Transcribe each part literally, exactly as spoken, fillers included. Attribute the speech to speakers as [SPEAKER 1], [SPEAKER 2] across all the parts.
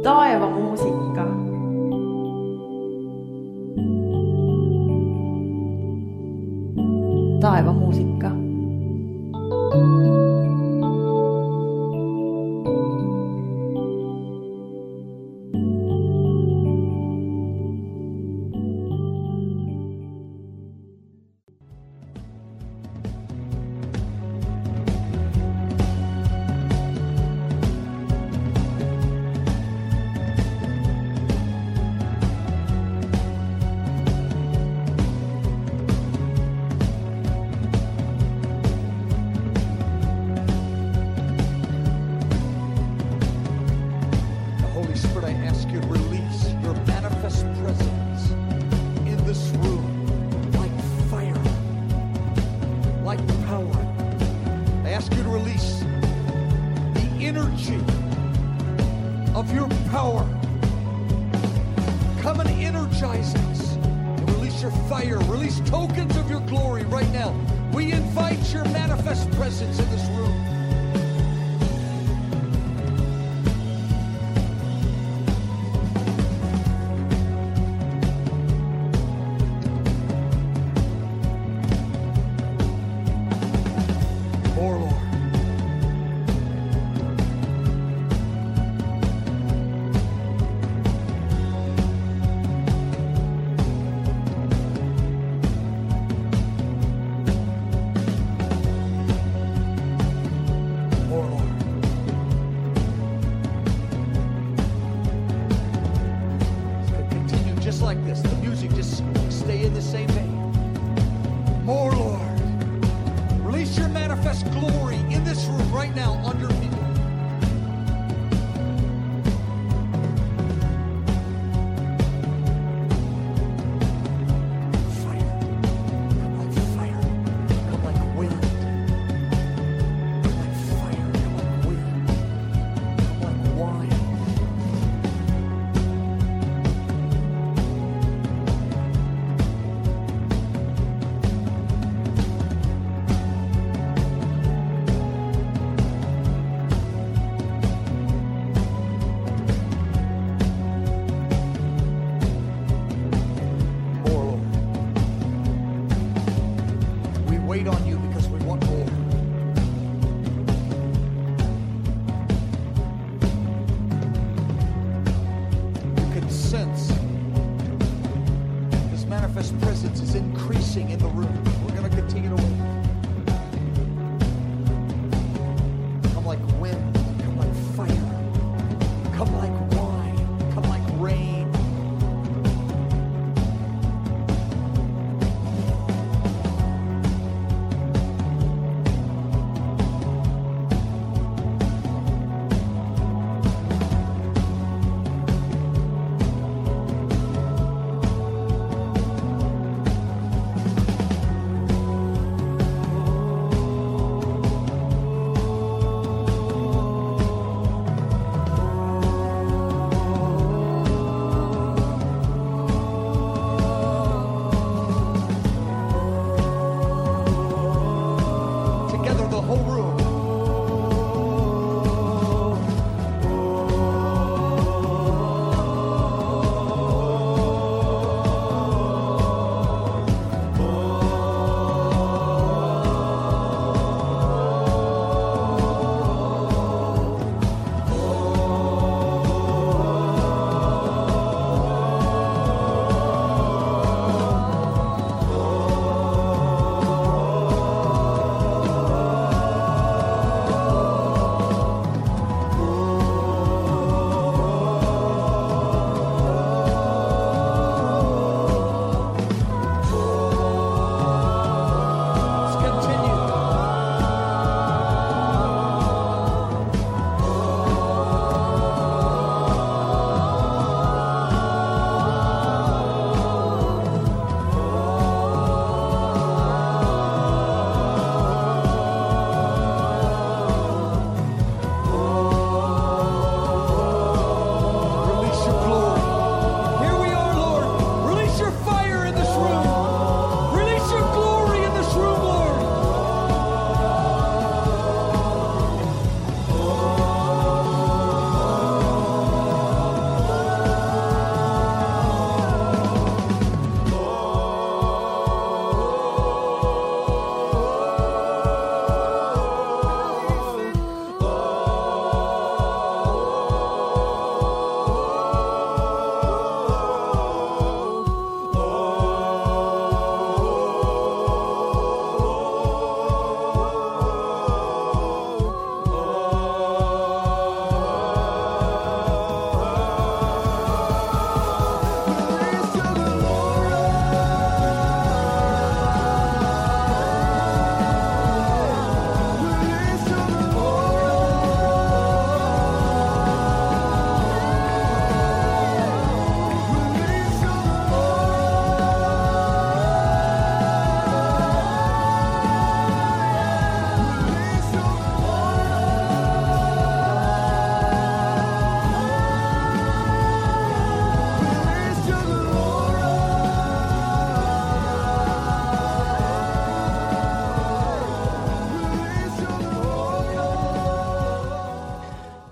[SPEAKER 1] taevamuusika. Taevamuusikka.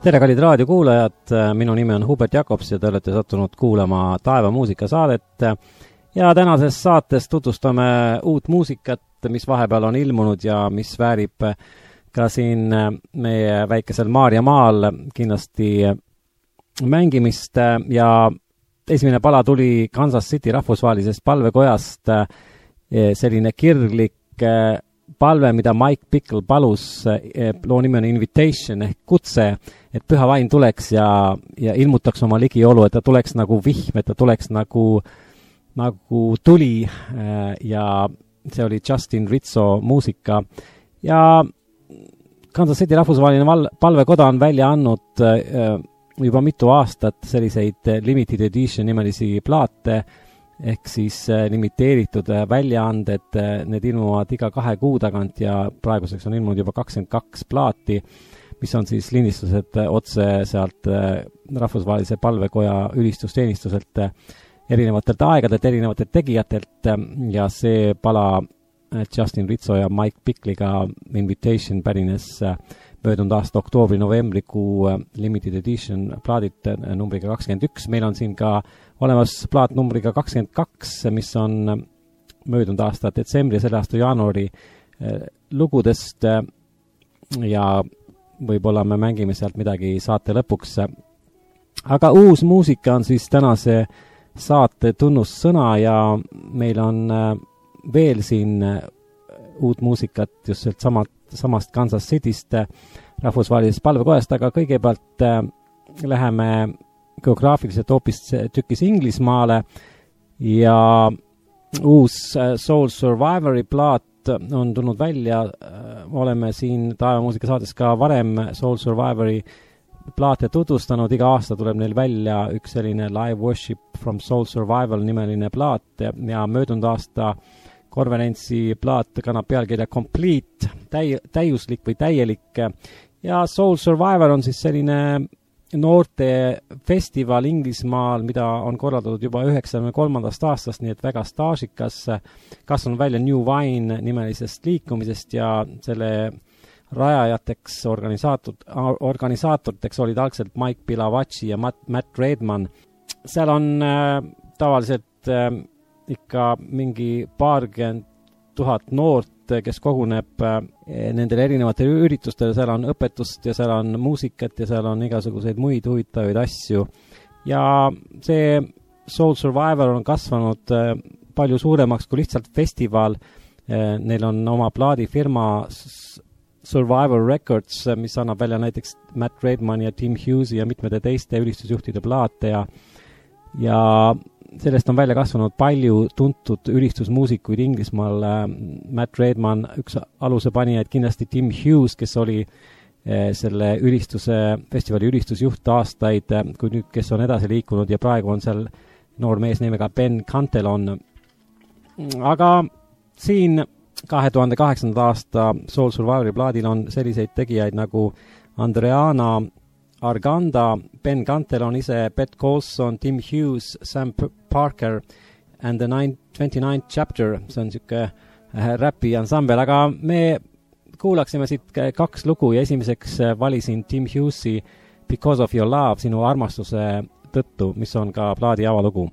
[SPEAKER 1] Tere, kallid raadiokuulajad, minu nimi on Hubert Jakobs ja te olete sattunud kuulama Taeva muusikasaadet. Ja tänases saates tutvustame uut muusikat, mis vahepeal on ilmunud ja mis väärib ka siin meie väikesel Maarja maal kindlasti mängimist. Ja esimene pala tuli Kansas City rahvusvahelisest palvekojast, selline kirglik palve, mida Mike Pickle palus. Loo nimi on Invitation ehk kutse, et püha vaim tuleks ja, ja ilmutaks oma ligiolu, et ta tuleks nagu vihm, et ta tuleks nagu, nagu tuli, ja see oli Justin Rizzo muusika. Ja Kansas City rahvusvaheline val- palvekoda on välja andnud juba mitu aastat selliseid limited edition nimelisi plaate, ehk siis limiteeritud väljaanded. Need ilmuvad iga kahe kuu tagant ja praeguseks on ilmunud juba kakskümmend kaks plaati, mis on siis lindistused otse sealt rahvusvahelise palvekoja ülistusteenistuselt erinevatelt aegadelt, erinevatelt tegijatelt, ja see pala Justin Rizzo ja Mike Pickliga Invitation pärines möödunud aasta oktoobri-novembrikuu limited edition plaadid numbriga kakskümmend üks. Meil on siin ka olemas plaat numbriga kakskümmend kaks, mis on möödunud aasta detsembri ja selle aasta jaanuari lugudest, ja võib-olla me mängime sealt midagi saate lõpuks. Aga uus muusika on siis tänase saate tunnussõna ja meil on veel siin uut muusikat just sealt samalt, samast Kansas Cityst rahvusvahelisest palvekojast, aga kõigepealt läheme geograafiliselt hoopis tükis Inglismaale ja uus Soul Survivori plaat on tulnud välja. Oleme siin Taeva muusikasaates ka varem Soul Survivori plaate tutvustanud. Iga aasta tuleb neil välja üks selline Live Worship from Soul Survival nimeline plaat ja möödunud aasta konverentsi plaat kannab pealkirja Complete, täi- täiuslik või täielik. Ja Soul Survivor on siis selline noorte festival Inglismaal, mida on korraldatud juba üheksakümne kolmandast aastast, nii et väga staažikas, kasvanud välja New Wine nimelisest liikumisest ja selle rajajateks organisaator, organisaatoriteks olid algselt Mike Pilavacci ja Matt, Matt Redman. Seal on äh, tavaliselt äh, ikka mingi paarkümmend tuhat noort, kes koguneb äh, nendele erinevatele üritustele. Seal on õpetust ja seal on muusikat ja seal on igasuguseid muid huvitavaid asju. Ja see Soul Survivor on kasvanud äh, palju suuremaks kui lihtsalt festival. Äh, neil on oma plaadifirma Survivor Records, mis annab välja näiteks Matt Redman ja Tim Hughes'i ja mitmete teiste ülistusjuhtide plaate ja, ja sellest on välja kasvanud palju tuntud ülistusmuusikuid Inglismaal. Matt Redman, üks aluse panijaid, kindlasti Tim Hughes, kes oli selle ülistuse, festivali ülistusjuht aastaid, kui nüüd, kes on edasi liikunud ja praegu on seal noor mees nimega Ben Cantelon. Aga siin kahe tuhande kaheksanda aasta Soul Survivori plaadil on selliseid tegijaid nagu Andreana Arganda, Ben Cantelon ise, Beth Colson, Tim Hughes, Sam P- Parker and the twenty-ninth chapter. See on siuke räpi ansambel, aga me kuulaksime siit kaks lugu ja esimeseks valisin Tim Hughes'i Because of Your Love, sinu armastuse tõttu, mis on ka plaadi avalugu.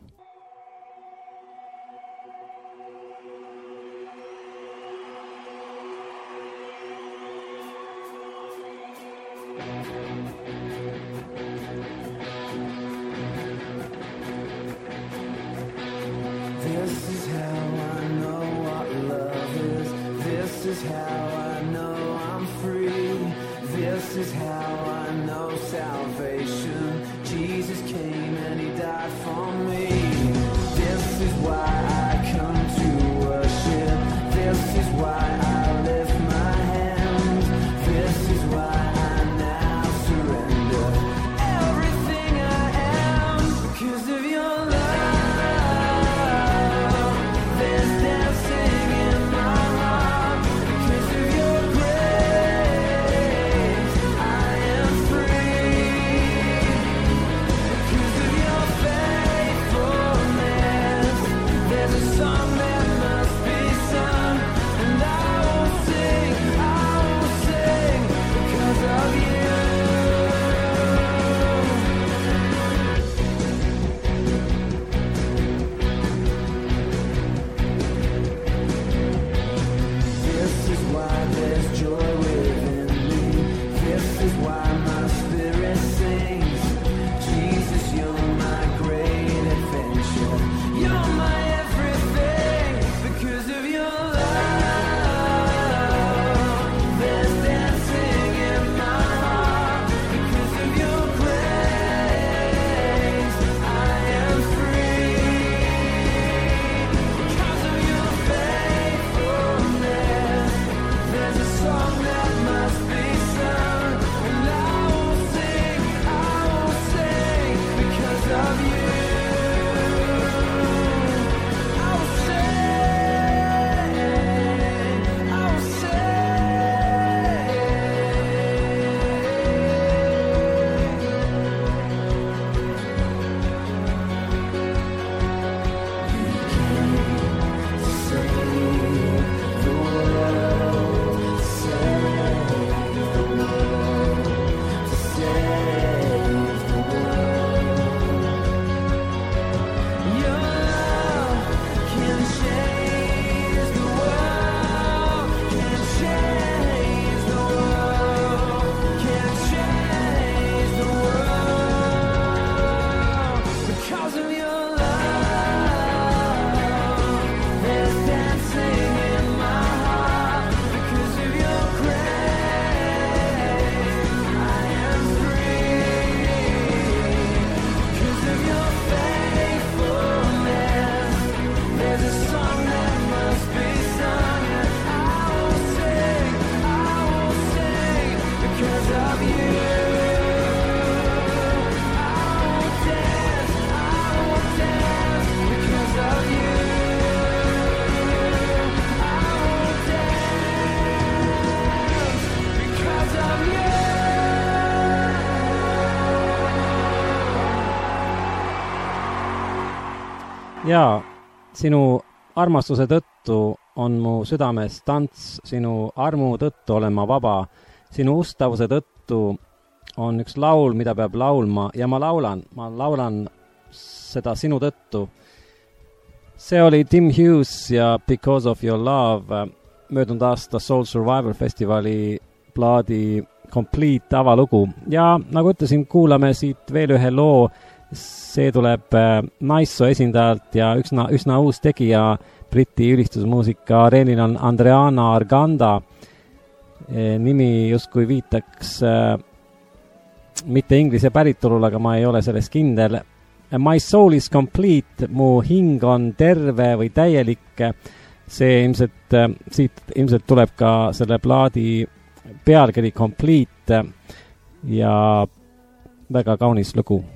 [SPEAKER 2] There
[SPEAKER 1] Jaa, sinu armastuse tõttu on mu südames tants, sinu armu tõttu olen ma vaba, sinu ustavuse tõttu on üks laul, mida peab laulma ja ma laulan, ma laulan seda sinu tõttu. See oli Tim Hughes ja Because of Your Love, möödunud aasta Soul Survivor festivali plaadi Complete avalugu. Ja nagu ütlesin, kuulame siit veel ühe loo, see tuleb Naisso esindajalt ja üsna, üsna uus tegija Briti ülistusmuusika areenil on Andreana Arganda. Nimi justkui viitaks mitte inglise päritolul, aga ma ei ole selles kindel. My soul is complete, mu hing on terve või täielik. See ilmselt, siit ilmselt tuleb ka selle plaadi pealkiri Complete ja väga kaunis lugu.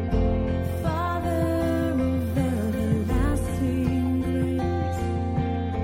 [SPEAKER 2] Father of everlasting grace,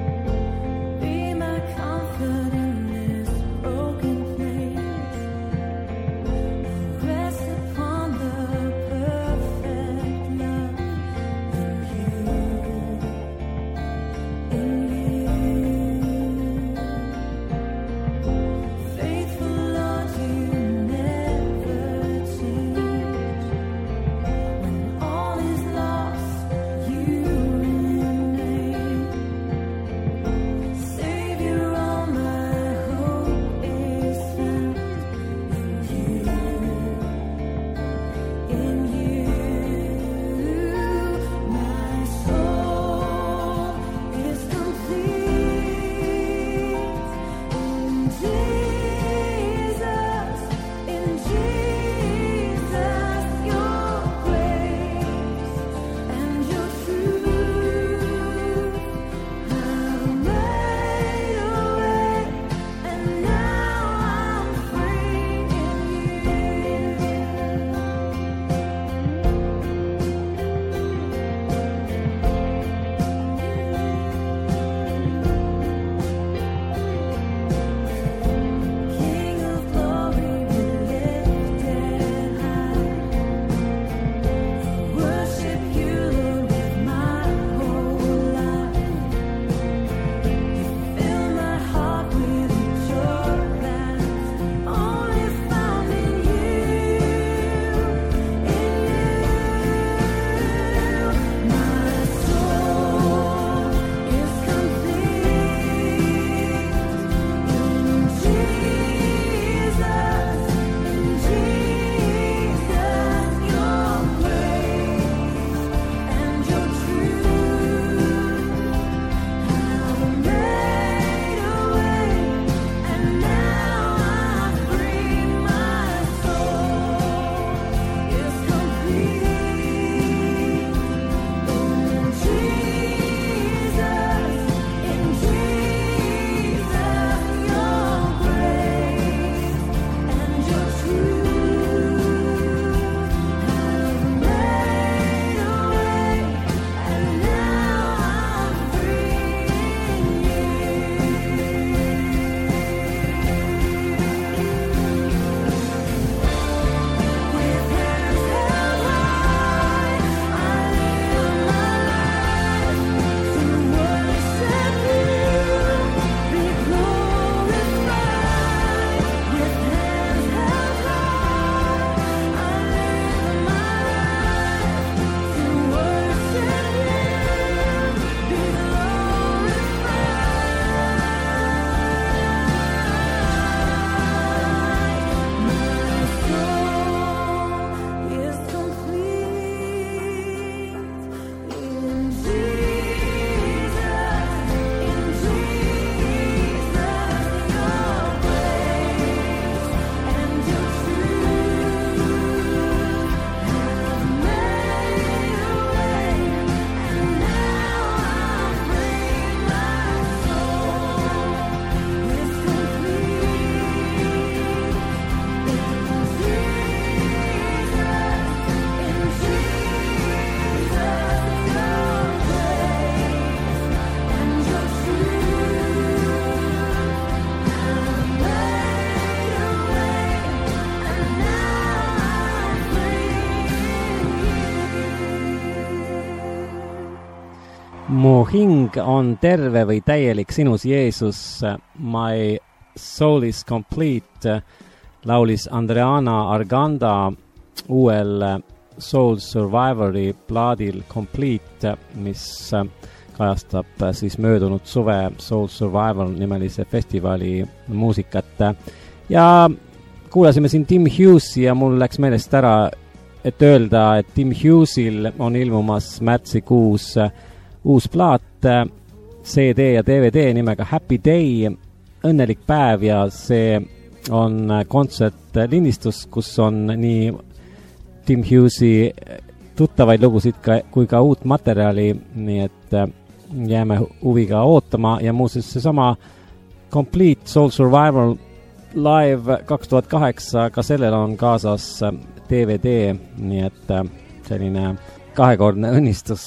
[SPEAKER 1] Mu hing on terve või täielik sinus, Jeesus, my soul is complete, laulis Andreana Arganda uuel Soul Survivori plaadil Complete, mis kajastab siis möödunud suve Soul Survivor nimelise festivali muusikat. Ja kuulasime siin Tim Hughesi ja mul läks meelest ära, et öelda, et Tim Hughesil on ilmumas märtsikuus uus plaat, C D ja D V D nimega Happy Day, õnnelik päev, ja see on kontsertlindistus, kus on nii Tim Hughesi tuttavaid lugusid ka, kui ka uut materjali, nii et jääme huviga ootama. Ja muuseas seesama Complete Soul Survival Live kaks tuhat kaheksa, ka sellel on kaasas D V D, nii et selline kahekordne õnnistus.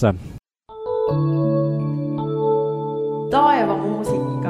[SPEAKER 2] Taeva muusika.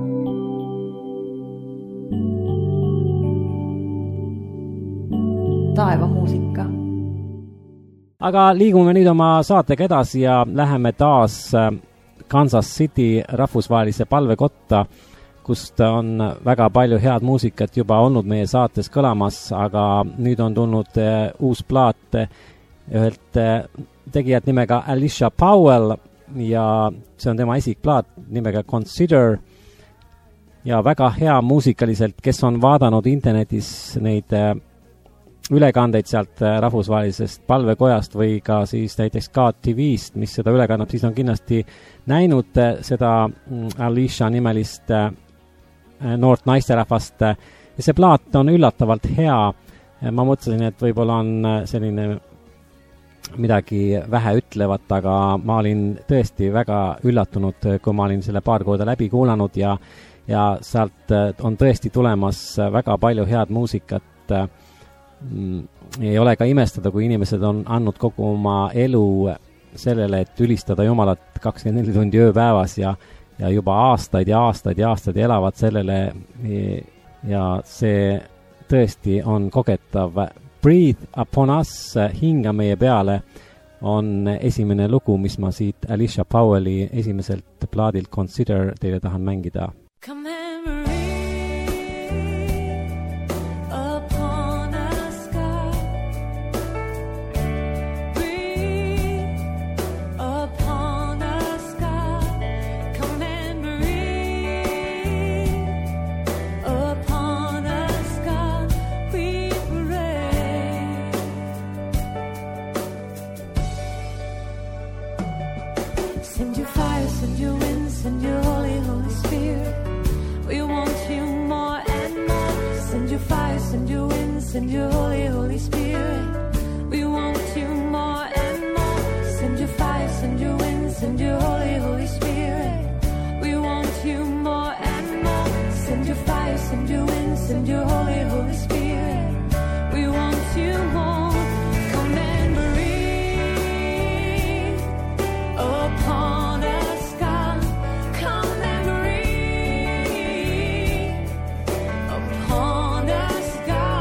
[SPEAKER 2] Taeva muusika.
[SPEAKER 1] Aga liigume nüüd oma saatega edasi ja läheme taas Kansas City rahvusvahelise palvekotta, kust on väga palju head muusikat juba olnud meie saates kõlamas, aga nüüd on tulnud uus plaat ühelt tegijat nimega Alicia Powell ja see on tema isikplaat nimega Consider ja väga hea muusikaliselt, kes on vaadanud internetis neid ülekandeid sealt rahvusvahelisest palvekojast või ka siis näiteks K T V-st, mis seda üle kannab, siis on kindlasti näinud seda Alicia nimelist noort naisterahvast ja see plaat on üllatavalt hea. Ma mõtlesin, et võib-olla on selline midagi vähe ütlevat, aga ma olin tõesti väga üllatunud, kui ma olin selle paar korda läbi kuulanud ja, ja sealt on tõesti tulemas väga palju head muusikat. Ei ole ka imestada, kui inimesed on andnud kogu oma elu sellele, et ülistada Jumalat kakskümmend neli tundi ööpäevas ja, ja juba aastaid ja aastaid ja aastaid elavad sellele ja see tõesti on kogetav. Breathe Upon Us, hinga meie peale, on esimene lugu, mis ma siit Alicia Powelli esimeselt plaadilt Consider teile tahan mängida.
[SPEAKER 3] Send your fire, send your wind, send your holy, holy spirit. We want you more and more. Send your fire, send your wind, send your holy, holy spirit. We want you more and more. Send your fire, send your wind, send your holy, holy spirit. We want you more and more. Send your fire, send your wind, send your holy, holy spirit. We want you more. Come and breathe upon us, God. Come and breathe upon us,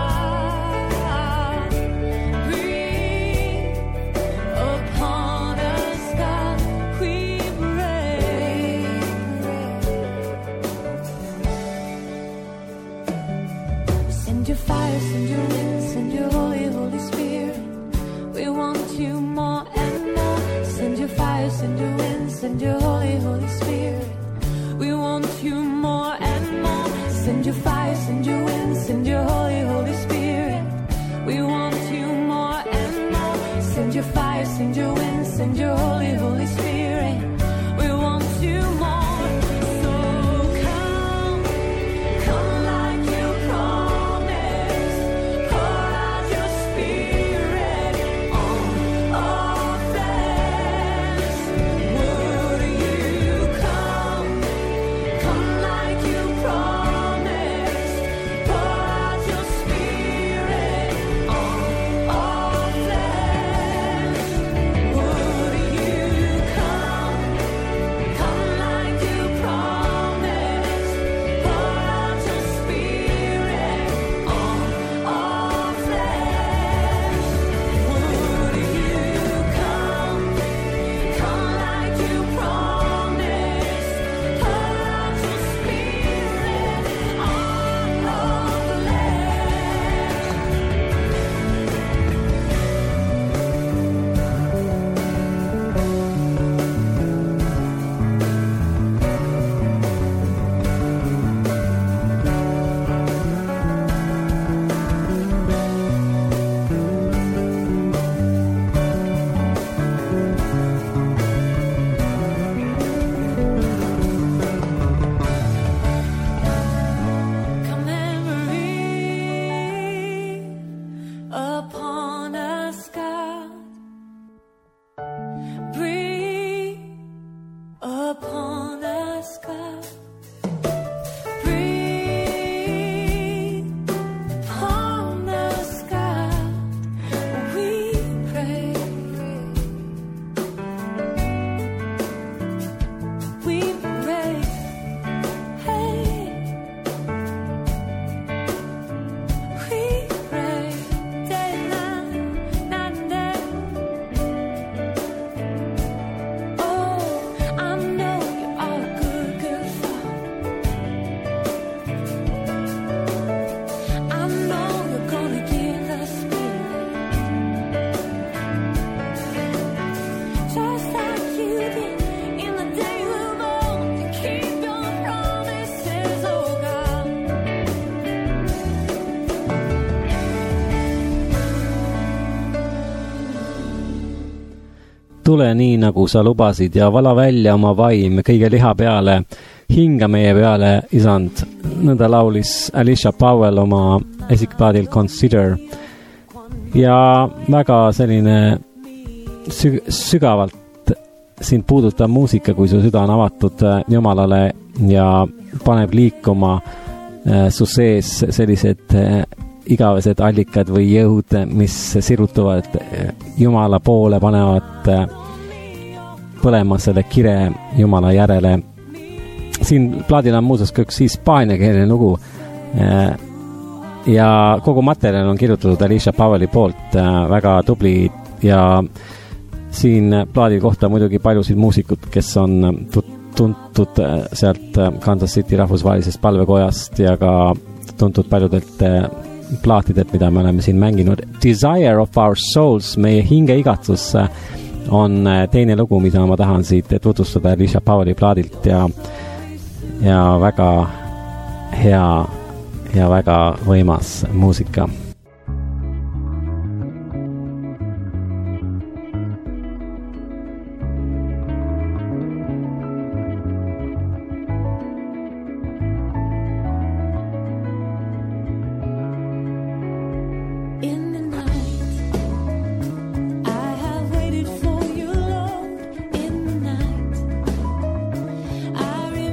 [SPEAKER 3] God. Breathe upon us, God. We pray. Send your fire, send your wind, send your holy, holy spirit. We want you more and more. Send your fire, send your wind, send your holy, holy spirit. We want you more and more. Send your fire, send your wind, send your holy, holy spirit. We want you more and more. Send your fire, send your wind, send your holy, holy spirit. We want you more. So come, come like you promised. Pour out your spirit on all flesh. Would you come, come like you promised? upon a sky.
[SPEAKER 1] Tule nii, nagu sa lubasid ja vala välja oma vaim kõige liha peale, hinga meie peale, isand. Nõnda laulis Alicia Powell oma esikplaadil Consider. Ja väga selline süg- sügavalt sind puudutav muusika, kui su süda on avatud Jumalale ja paneb liikuma su sees sellised igavesed allikad või jõud, mis sirutuvad Jumala poole, panevad põlema selle kire Jumala järele. Siin plaadil on muuseas ka üks hispaaniakeelne lugu ja kogu materjal on kirjutatud Alicia Powelli poolt, väga tubli, ja siin plaadil kohta muidugi paljusid muusikud, kes on tuntud sealt Kansas City rahvusvahelisest palvekojast ja ka tuntud paljudelt plaatidelt, mida me oleme siin mänginud. Desire of Our Souls, meie hinge igatsus, on teine lugu, mida ma tahan siit tutvustada Alicia Powelli plaadilt ja, ja väga hea ja väga võimas muusika.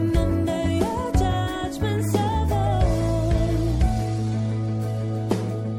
[SPEAKER 3] Thank you.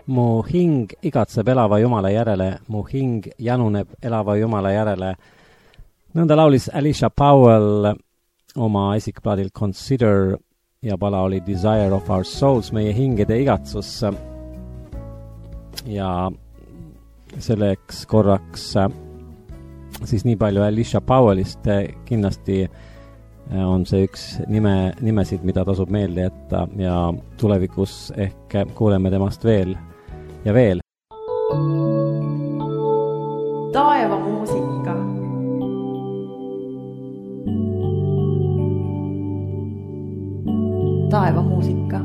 [SPEAKER 1] mu hing igatseb elava Jumala järele, mu hing januneb elava Jumala järele. Nõnda laulis Alicia Powell oma esikplaadil Consider ja pala oli Desire of Our Souls, meie hingede igatsus. Ja selleks korraks siis nii palju Alicia Powellist, kindlasti on see üks nime, nimesid, mida tasub meelde jätta ja tulevikus ehk kuuleme temast veel ja veel.
[SPEAKER 2] Taeva muusika. Taeva muusika.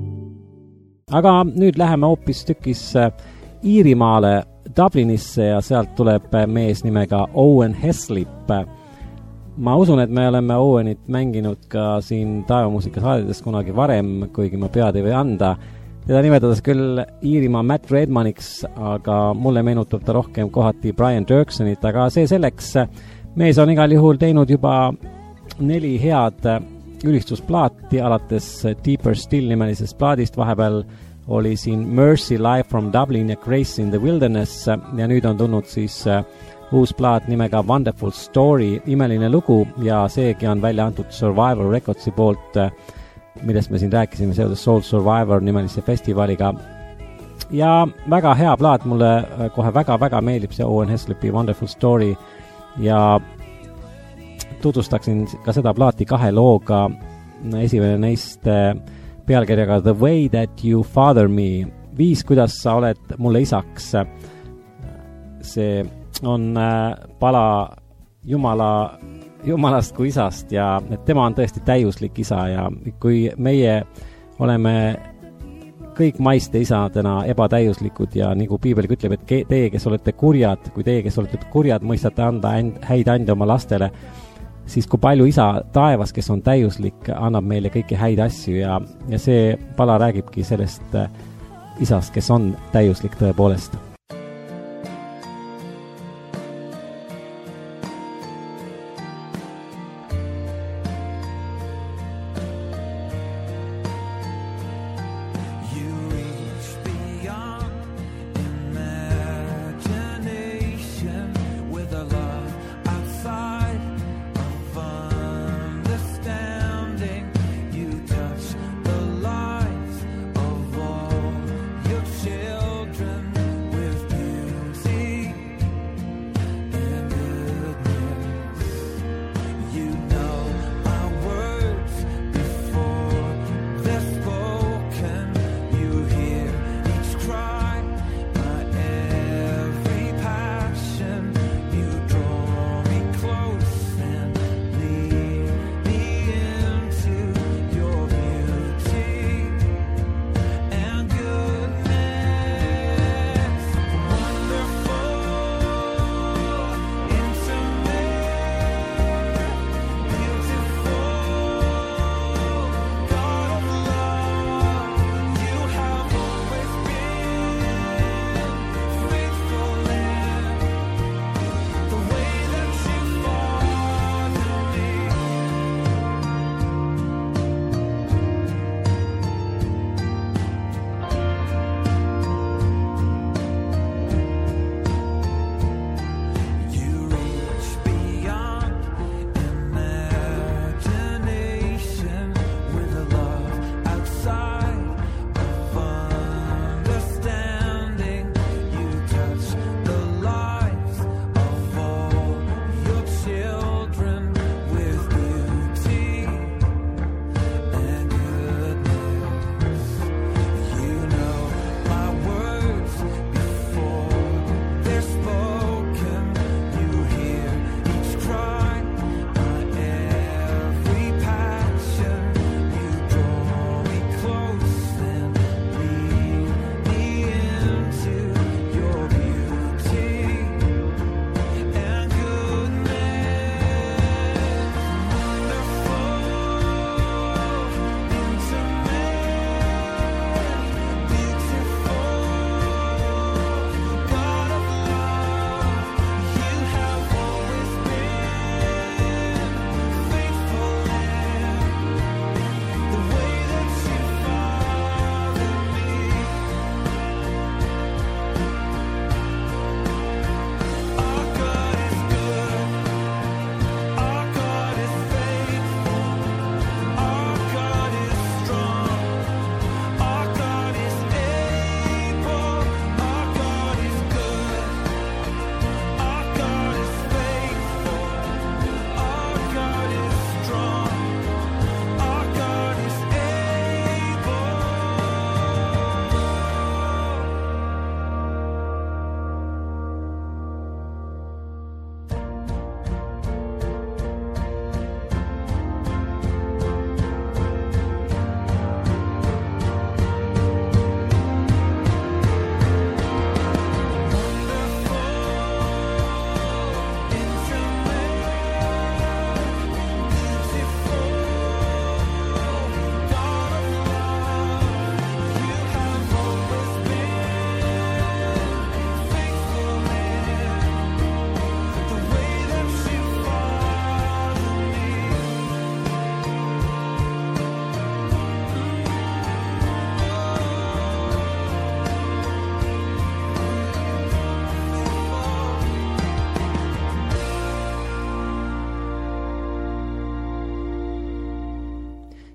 [SPEAKER 1] Aga nüüd läheme hoopis tükis Iirimaale Dublinisse ja sealt tuleb mees nimega Owen Heslip. Ma usun, et me oleme Owenit mänginud ka siin taevamuusika saadetes kunagi varem, kuigi ma pead ei või anda. Teda nimetades küll Iirimaa Matt Redmaniks, aga mulle meenutab ta rohkem kohati Brian Dirksonit, aga see selleks. Mees on igal juhul teinud juba neli head ülistusplaati, alates Deeper Still nimelisest plaadist, vahepeal oli siin Mercy Live from Dublin ja Grace in the Wilderness ja nüüd on tulnud siis uus plaat nimega Wonderful Story, imeline lugu ja seegi on välja antud Survivor Recordsi poolt, millest me siin rääkisime seoses Soul Survivor nimelise festivaliga. Ja väga hea plaat, mulle kohe väga-väga meeldib see Owen Heslipi Wonderful Story ja tutvustaksin ka seda plaati kahe looga. Esimene neist pealkirjaga The Way That You Father Me, viis, kuidas sa oled mulle isaks. See on pala Jumala, Jumalast kui isast ja et tema on tõesti täiuslik isa ja kui meie oleme kõik maiste isadena ebatäiuslikud ja nagu piibel ütleb, et teie, kes olete kurjad, kui teie, kes olete kurjad, mõistate anda häid ande oma lastele, siis kui palju isa taevas, kes on täiuslik, annab meile kõiki häid asju ja, ja see pala räägibki sellest isast, kes on täiuslik tõepoolest.
[SPEAKER 4] Children with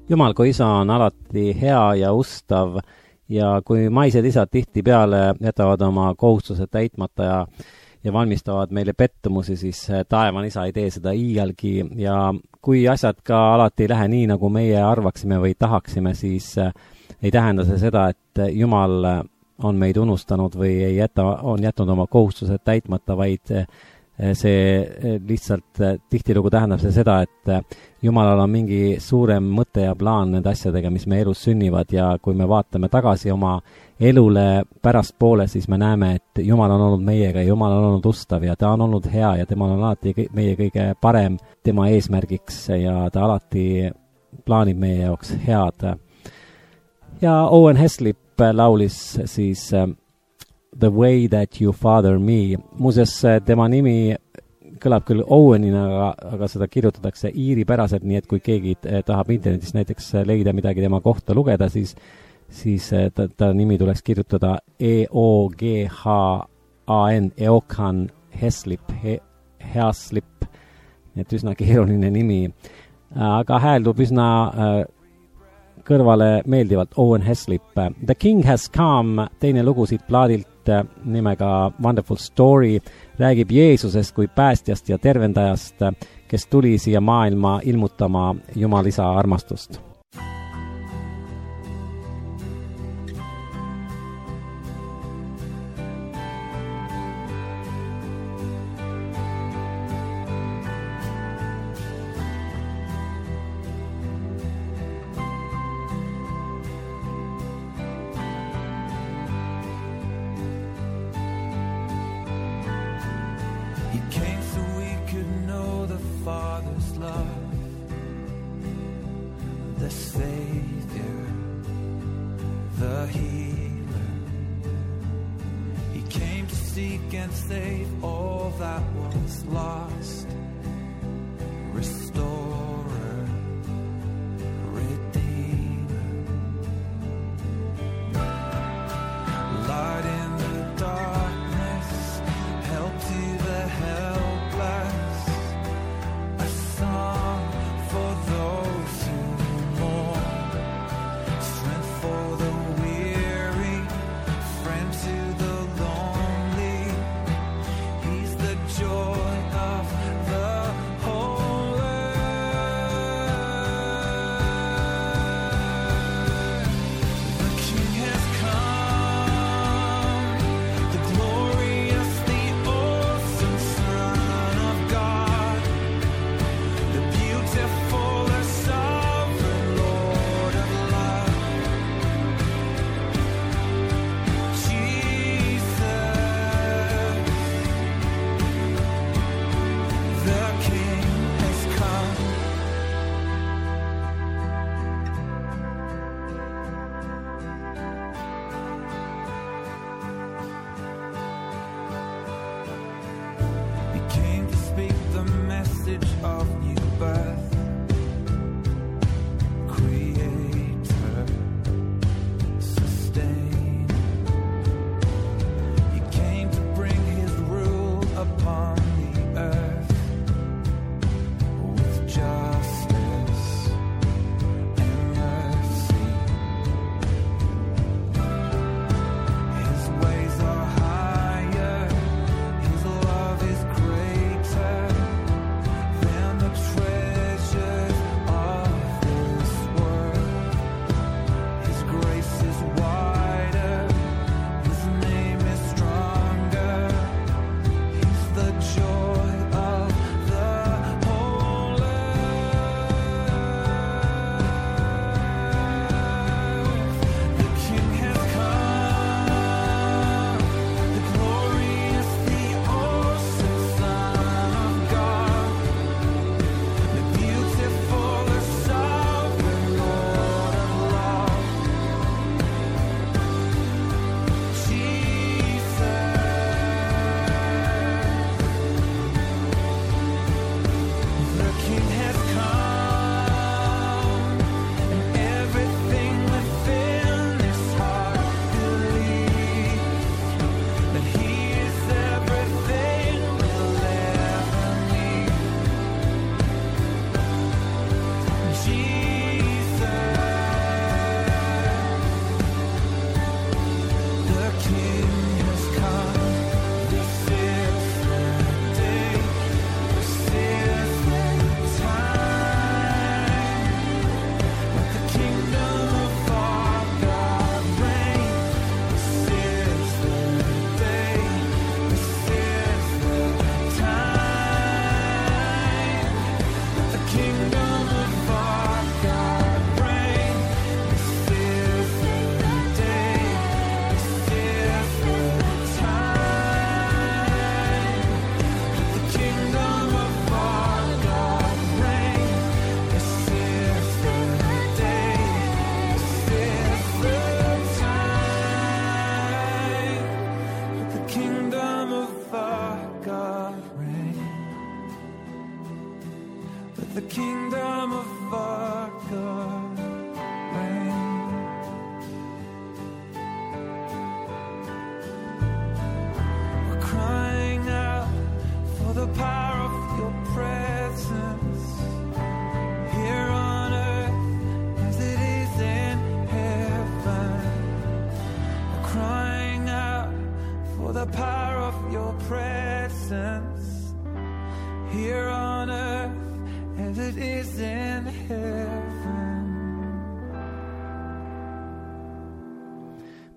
[SPEAKER 1] Jumal kui isa on alati hea ja ustav ja kui maised isad tihtipeale jätavad oma kohustused täitmata ja, ja valmistavad meile pettumusi, siis taevan isa ei tee seda iialgi ja kui asjad ka alati ei lähe nii, nagu meie arvaksime või tahaksime, siis ei tähenda see seda, et Jumal on meid unustanud või ei jäta, on jätnud oma kohustused täitmata, vaid see lihtsalt tihtilugu tähendab see seda, et Jumalal on mingi suurem mõte ja plaan nende asjadega, mis me elus sünnivad ja kui me vaatame tagasi oma elule pärastpoole, siis me näeme, et Jumal on olnud meiega ja Jumal on olnud ustav ja ta on olnud hea ja temal on alati meie kõige parem tema eesmärgiks ja ta alati plaanib meie jaoks head. Ja Owen Heslip laulis siis The Way That You Father Me. Muuseas, tema nimi kõlab küll Owenina, aga, aga seda kirjutatakse iiripäraselt, nii et kui keegi tahab internetist näiteks leida midagi tema kohta lugeda, siis, siis ta, ta nimi tuleks kirjutada E O G H A N, Eoghan Heslip, he, Heaslip, nii et üsna keeruline nimi. Aga hääldub üsna äh, kõrvale meeldivalt Owen Heslip. The King Has Come, teine lugu siit plaadilt nimega Wonderful Story, räägib Jeesusest kui päästjast ja tervendajast, kes tuli siia maailma ilmutama Jumal isa armastust.
[SPEAKER 4] treasure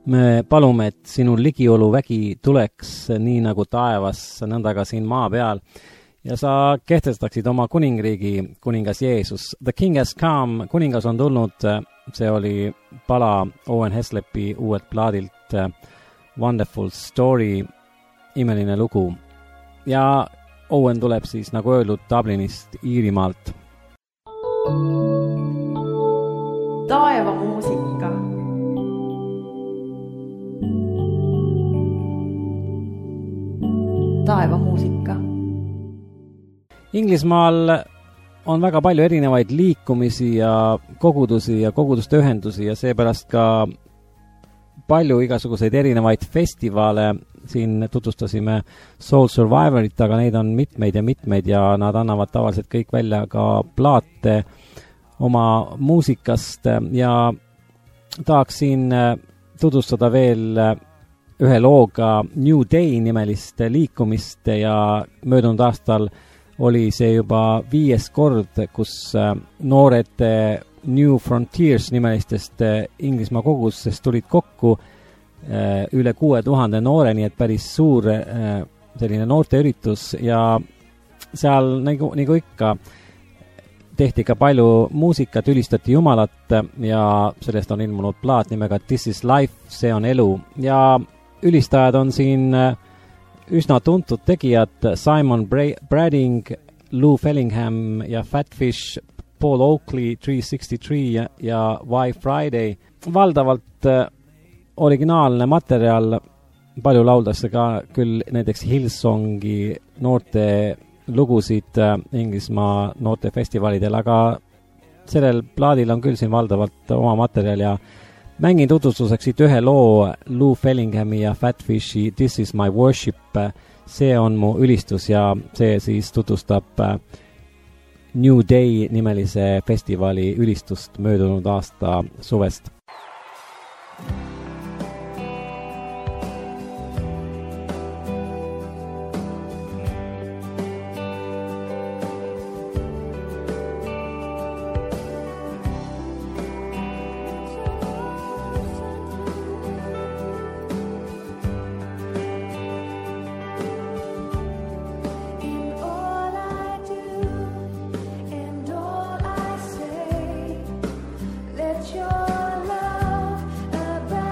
[SPEAKER 1] me palume, et sinu ligioluvägi tuleks nii nagu taevas, nõnda ka siin maa peal ja sa kehtestaksid oma kuningriigi, kuningas Jeesus. The King has come, kuningas on tulnud, see oli pala Owen Heslepi uuelt plaadilt Wonderful Story, imeline lugu. Ja Owen tuleb siis, nagu öeldud, Dublinist, Iirimaalt.
[SPEAKER 2] Taevamuusika. Taevamuusika.
[SPEAKER 1] Inglismaal on väga palju erinevaid liikumisi ja kogudusi ja koguduste ühendusi ja seepärast ka palju igasuguseid erinevaid festivale. Siin tutvustasime Soul Survivorit, aga neid on mitmeid ja mitmeid ja nad annavad tavaliselt kõik välja ka plaate oma muusikast ja tahaksin tutvustada veel ühe looga New Day nimelist liikumist ja möödunud aastal oli see juba viies kord, kus noored New Frontiers nimelistest Inglismaa kogudustest tulid kokku üle kuue tuhande noore, nii et päris suur selline noorteüritus ja seal nagu, nagu ikka tehti ka palju muusikat, ülistati Jumalat ja sellest on ilmunud plaat nimega This is Life, see on elu ja ülistajad on siin üsna tuntud tegijad Simon Bra- Bradding, Lou Fellingham ja Fatfish, Paul Oakley, three sixty-three ja, ja Why Friday. Valdavalt originaalne materjal, palju lauldakse ka küll näiteks Hillsongi noorte lugusid Inglismaa noortefestivalidel, aga sellel plaadil on küll siin valdavalt oma materjal ja mängin tutvustuseks siit ühe loo Lou Fellinghami ja Fatfishi This is my worship, see on mu ülistus ja see siis tutvustab New Day nimelise festivali ülistust möödunud aasta suvest.
[SPEAKER 3] Your love abide.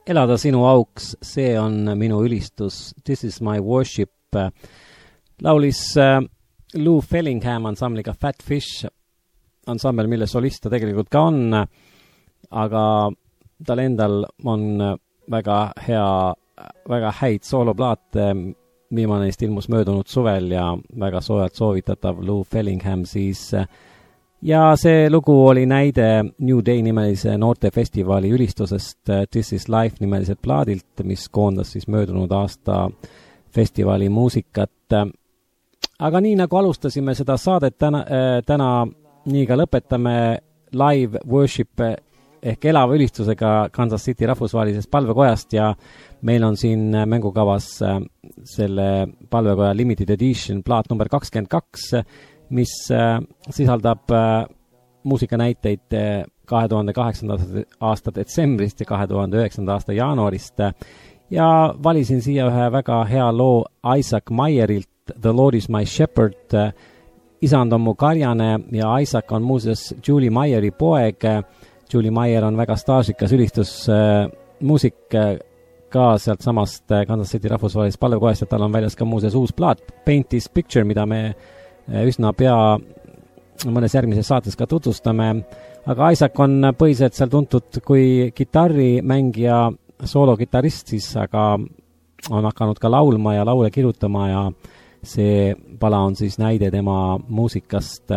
[SPEAKER 1] elada sinu auks, see on minu ülistus, This is my worship. Laulis Lou Fellingham ansambliga Fat Fish, ansambel, mille solist ta tegelikult ka on, aga tal endal on väga hea, väga häid sooloplaate, viimane neist ilmus möödunud suvel ja väga soojalt soovitatav Lou Fellingham siis. Ja see lugu oli näide New Day nimelise noortefestivali ülistusest This is Life nimeliselt plaadilt, mis koondas siis möödunud aasta festivali muusikat. Aga nii nagu alustasime seda saadet täna, täna nii ka lõpetame live worship ehk elava ülistusega Kansas City rahvusvahelisest palvekojast ja meil on siin mängukavas selle palvekoja limited edition plaat number kakskümmend kaks, mis sisaldab muusikanäiteid kahe tuhande kaheksanda aasta detsembrist ja kahe tuhande üheksanda aasta jaanuarist ja valisin siia ühe väga hea loo Isaac Mayerilt, The Lord is my shepherd. Isand on mu karjane ja Isaac on muuseas Julie Mayeri poeg. Julie Mayer on väga staažikas ülistusmuusik ka sealt samast Kansas City rahvusvahelisest palvekojast ja tal on väljas ka muuseas uus plaat Paint This Picture, mida me üsna pea mõnes järgmises saates ka tutvustame. Aga Isaac on põhiselt seal tuntud kui kitarrimängija, soolokitarrist siis, aga on hakanud ka laulma ja laule kirjutama ja see pala on siis näide tema muusikast.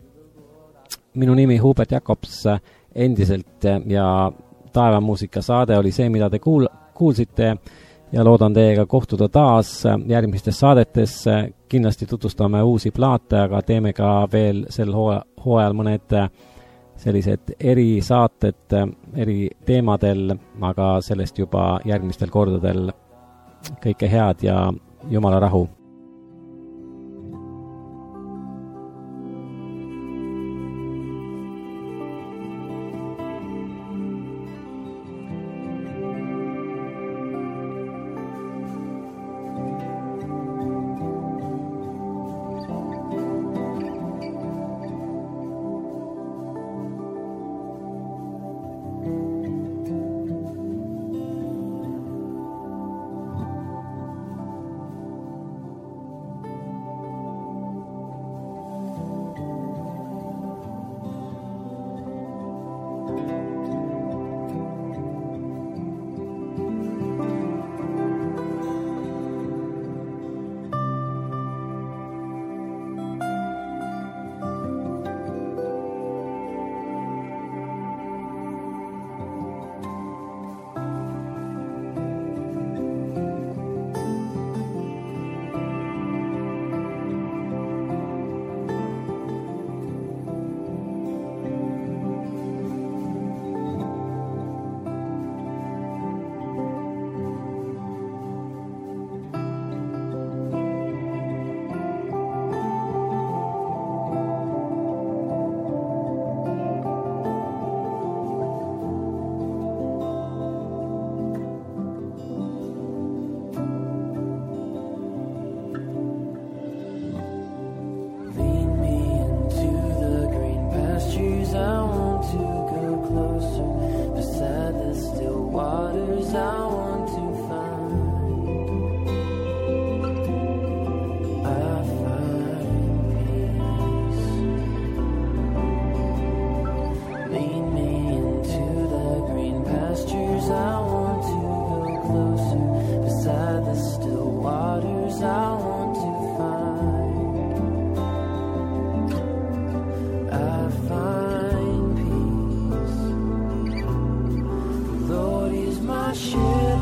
[SPEAKER 1] Minu nimi Hubert Jakobs endiselt ja taevamuusika saade oli see, mida te kuul- kuulsite ja loodan teiega kohtuda taas järgmistes saadetes. Kindlasti tutvustame uusi plaate, aga teeme ka veel sel hooajal mõned sellised eri saated eri teemadel, aga sellest juba järgmistel kordadel. Kõike head ja Jumala rahu! Share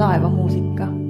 [SPEAKER 2] taevamuusika.